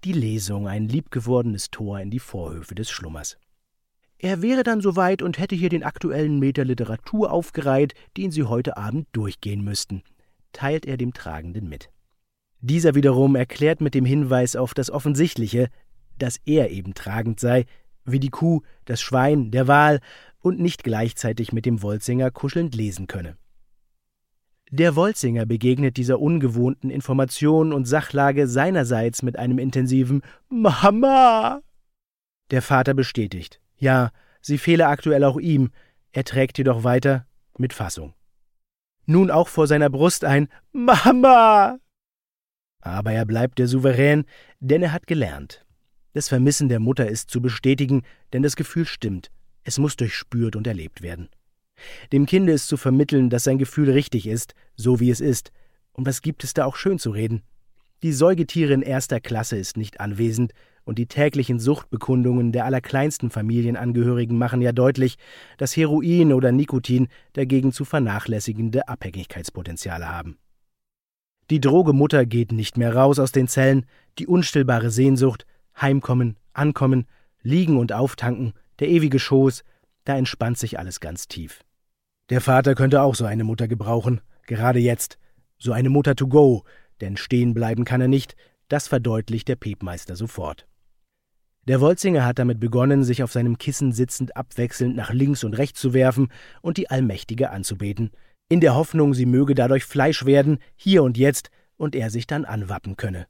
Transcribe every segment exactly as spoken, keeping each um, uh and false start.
die Lesung ein liebgewordenes Tor in die Vorhöfe des Schlummers. Er wäre dann soweit und hätte hier den aktuellen Meter Literatur aufgereiht, den Sie heute Abend durchgehen müssten, teilt er dem Tragenden mit. Dieser wiederum erklärt mit dem Hinweis auf das Offensichtliche, dass er eben tragend sei, wie die Kuh, das Schwein, der Wal und nicht gleichzeitig mit dem Wolzinger kuschelnd lesen könne. Der Wolzinger begegnet dieser ungewohnten Information und Sachlage seinerseits mit einem intensiven »Mama!« Der Vater bestätigt, ja, sie fehle aktuell auch ihm, er trägt jedoch weiter mit Fassung. Nun auch vor seiner Brust ein »Mama!« Aber er bleibt der Souverän, denn er hat gelernt. Das Vermissen der Mutter ist zu bestätigen, denn das Gefühl stimmt. Es muss durchspürt und erlebt werden. Dem Kinde ist zu vermitteln, dass sein Gefühl richtig ist, so wie es ist. Und was gibt es da auch schön zu reden? Die Säugetierin erster Klasse ist nicht anwesend, und die täglichen Suchtbekundungen der allerkleinsten Familienangehörigen machen ja deutlich, dass Heroin oder Nikotin dagegen zu vernachlässigende Abhängigkeitspotenziale haben. Die Droge Mutter geht nicht mehr raus aus den Zellen, die unstillbare Sehnsucht, Heimkommen, Ankommen, Liegen und Auftanken, der ewige Schoß, da entspannt sich alles ganz tief. Der Vater könnte auch so eine Mutter gebrauchen, gerade jetzt, so eine Mutter to go, denn stehen bleiben kann er nicht, das verdeutlicht der Pepmeister sofort. Der Wolzinger hat damit begonnen, sich auf seinem Kissen sitzend abwechselnd nach links und rechts zu werfen und die Allmächtige anzubeten, in der Hoffnung, sie möge dadurch Fleisch werden, hier und jetzt, und er sich dann anwappen könne.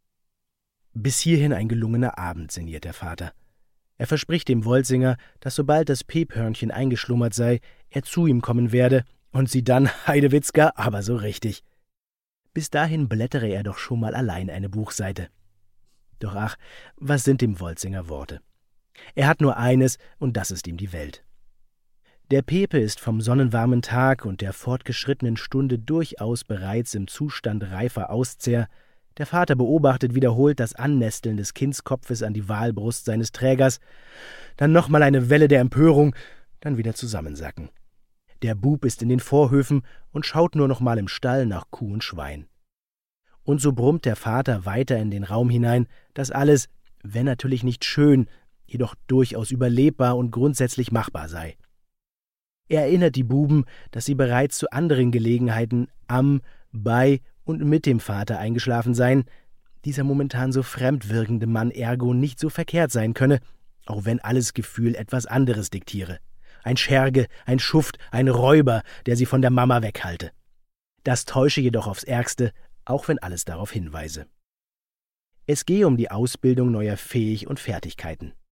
Bis hierhin ein gelungener Abend, sinniert der Vater. Er verspricht dem Wolzinger, dass sobald das Pephörnchen eingeschlummert sei, er zu ihm kommen werde und sie dann, Heidewitzka, aber so richtig. Bis dahin blättere er doch schon mal allein eine Buchseite. Doch ach, was sind dem Wolzinger Worte? Er hat nur eines, und das ist ihm die Welt. Der Pepe ist vom sonnenwarmen Tag und der fortgeschrittenen Stunde durchaus bereits im Zustand reifer Auszehr. Der Vater beobachtet wiederholt das Annesteln des Kindskopfes an die Walbrust seines Trägers, dann nochmal eine Welle der Empörung, dann wieder zusammensacken. Der Bub ist in den Vorhöfen und schaut nur noch mal im Stall nach Kuh und Schwein. Und so brummt der Vater weiter in den Raum hinein, dass alles, wenn natürlich nicht schön, jedoch durchaus überlebbar und grundsätzlich machbar sei. Er erinnert die Buben, dass sie bereits zu anderen Gelegenheiten am, bei und mit dem Vater eingeschlafen seien, dieser momentan so fremd wirkende Mann ergo nicht so verkehrt sein könne, auch wenn alles Gefühl etwas anderes diktiere. Ein Scherge, ein Schuft, ein Räuber, der sie von der Mama weghalte. Das täusche jedoch aufs Ärgste, auch wenn alles darauf hinweise. Es gehe um die Ausbildung neuer Fähig und Fertigkeiten.